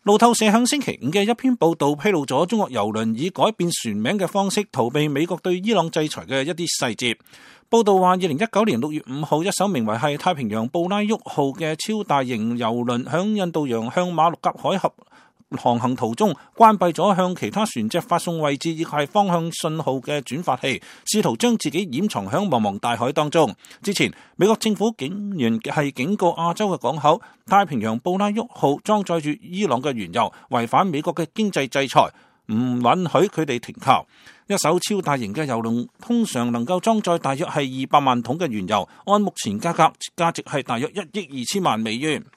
路透社向星期五嘅一篇報道披露咗中國郵輪以改變船名嘅方式逃避美國對伊朗制裁嘅一啲細節。報道話，2019年6月5號，一艘名為係太平洋布拉沃號嘅超大型郵輪響印度洋向馬六甲海峽航行途中，關閉咗向其他船隻發送位置以及係方向信號嘅轉發器，試圖將自己掩藏響茫茫大海當中。之前，美國政府竟然係警告亞洲嘅港口，太平洋布拉沃號裝載住伊朗嘅原油，違反美國嘅經濟制裁，唔允許佢哋停靠。一艘超大型嘅郵輪通常能夠裝載大約係200萬桶嘅原油，按目前價格，價值係大約1億2千萬美元。